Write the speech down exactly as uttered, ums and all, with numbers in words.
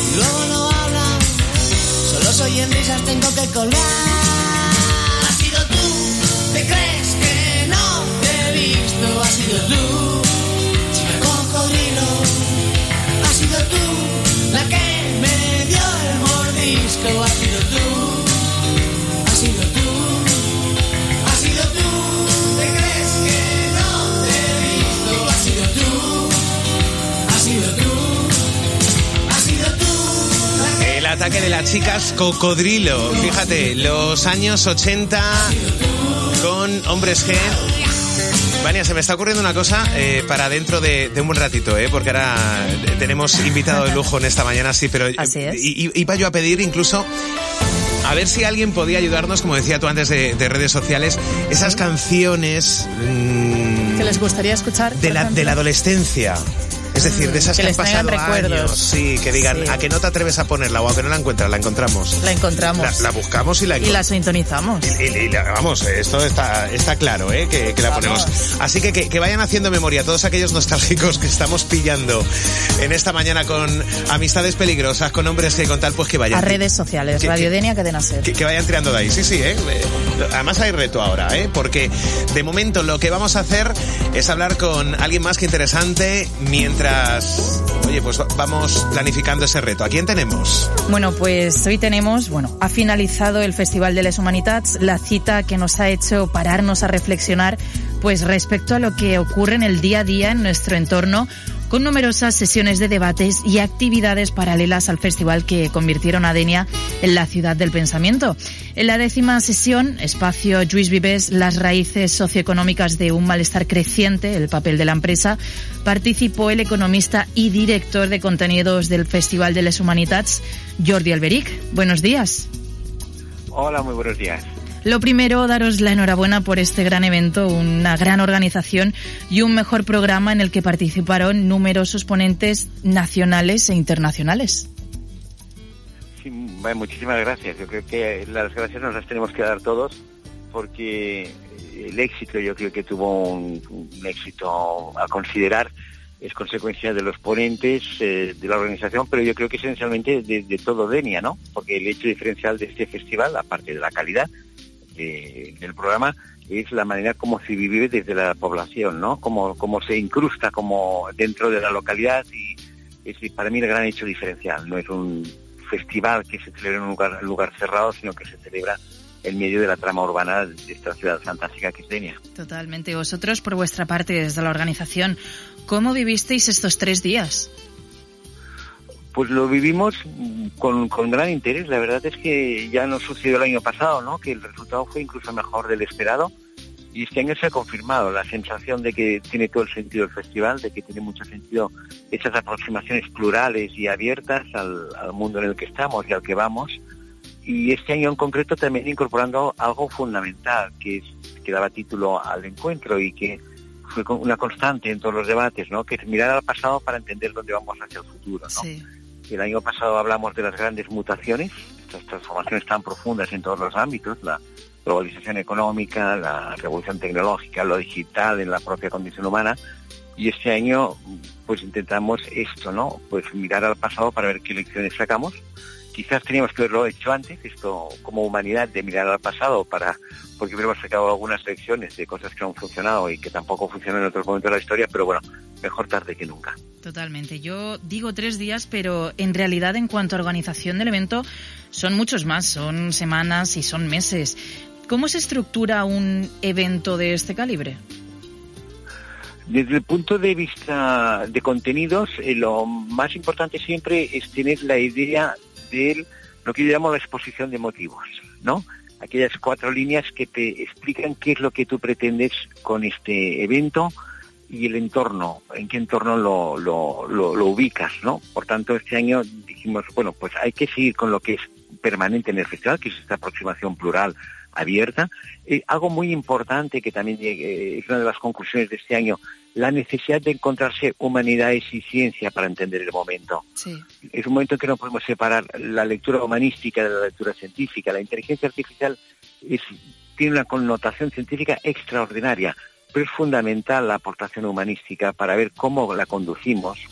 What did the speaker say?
luego no hablan, solo soy en risas, tengo que colgar. Has sido tú, te crees que no te he visto, has sido tú, chica cocodrilo, has sido tú, la que me dio el mordisco, has sido tú, has sido tú, has sido tú, te crees que no te he visto, has sido tú, has sido tú. El ataque de las chicas cocodrilo. Fíjate, los años ochenta con Hombres G. Vania, se me está ocurriendo una cosa eh, para dentro de, de un buen ratito, ¿eh? Porque ahora tenemos invitado de lujo en esta mañana, sí, pero Así es. i- iba yo a pedir incluso a ver si alguien podía ayudarnos, como decía tú antes de, de redes sociales, esas canciones mmm, ¿Que les gustaría escuchar? de la, de la adolescencia. Es decir, de esas que que, les han pasado traigan recuerdos. años, sí, que digan, Sí. a que no te atreves a ponerla o a que no la encuentras, la encontramos. La encontramos. La, la buscamos y la y la sintonizamos. y, y- y la- vamos, esto está, está claro, ¿eh? Que, que la Vamos. ponemos. Así que, que que vayan haciendo memoria todos aquellos nostálgicos que estamos pillando en esta mañana con amistades peligrosas, con hombres que con tal, pues que vayan. A redes sociales, que- Radio que- Denia, Cadena Ser. Que, que vayan tirando de ahí, sí, sí, ¿eh? Eh, Además hay reto ahora, ¿eh? Porque de momento lo que vamos a hacer es hablar con alguien más que interesante mientras, oye, pues va- vamos planificando ese reto. ¿A quién tenemos? Bueno, pues hoy tenemos, bueno, ha finalizado el Festival de les Humanitats, la cita que nos ha hecho pararnos a reflexionar, pues respecto a lo que ocurre en el día a día en nuestro entorno, con numerosas sesiones de debates y actividades paralelas al festival que convirtieron a Denia en la ciudad del pensamiento. En la décima sesión, espacio Lluís Vives, las raíces socioeconómicas de un malestar creciente, el papel de la empresa, participó el economista y director de contenidos del Festival de les Humanitats, Jordi Alberic. Buenos días. Hola, muy buenos días. Lo primero, daros la enhorabuena por este gran evento, una gran organización y un mejor programa en el que participaron numerosos ponentes nacionales e internacionales. Sí, bueno, muchísimas gracias. Yo creo que las gracias nos las tenemos que dar todos porque el éxito, yo creo que tuvo un, un éxito a considerar, es consecuencia de los ponentes, eh, de la organización, pero yo creo que esencialmente de, de todo Denia, ¿no? Porque el hecho diferencial de este festival, aparte de la calidad de, del programa, es la manera como se vive desde la población, ¿no? Como, como se incrusta como dentro de la localidad y es para mí el gran hecho diferencial. No es un festival que se celebra en un lugar, un lugar cerrado, sino que se celebra en medio de la trama urbana de esta ciudad fantástica que es Denia. Totalmente. Vosotros, por vuestra parte, desde la organización, ¿cómo vivisteis estos tres días? Pues lo vivimos con, con gran interés. La verdad es que ya nos sucedió el año pasado, ¿no? Que el resultado fue incluso mejor del esperado. Y este año se ha confirmado la sensación de que tiene todo el sentido el festival, de que tiene mucho sentido esas aproximaciones plurales y abiertas al, al mundo en el que estamos y al que vamos. Y este año en concreto también incorporando algo fundamental, que es que daba título al encuentro y que fue una constante en todos los debates, ¿no? Que es mirar al pasado para entender dónde vamos hacia el futuro, ¿no? Sí. El año pasado hablamos de las grandes mutaciones, estas transformaciones tan profundas en todos los ámbitos, la globalización económica, la revolución tecnológica, lo digital en la propia condición humana, y este año pues intentamos esto, ¿no? Pues mirar al pasado para ver qué lecciones sacamos. Quizás teníamos que haberlo hecho antes, esto como humanidad, de mirar al pasado, para porque hubiéramos sacado algunas lecciones de cosas que no han funcionado y que tampoco funcionan en otros momentos de la historia, pero bueno, mejor tarde que nunca. Totalmente. Yo digo tres días, pero en realidad en cuanto a organización del evento son muchos más, son semanas y son meses. ¿Cómo se estructura un evento de este calibre? Desde el punto de vista de contenidos, eh, lo más importante siempre es tener la idea de lo que yo llamo la exposición de motivos, ¿no? Aquellas cuatro líneas que te explican qué es lo que tú pretendes con este evento y el entorno, en qué entorno lo, lo, lo, lo ubicas, ¿no? Por tanto, este año dijimos, bueno, pues hay que seguir con lo que es permanente en el festival, que es esta aproximación plural, abierta. Eh, algo muy importante que también eh, es una de las conclusiones de este año, la necesidad de encontrarse humanidades y ciencia para entender el momento. Sí. Es un momento en que no podemos separar la lectura humanística de la lectura científica. La inteligencia artificial es, tiene una connotación científica extraordinaria, pero es fundamental la aportación humanística para ver cómo la conducimos,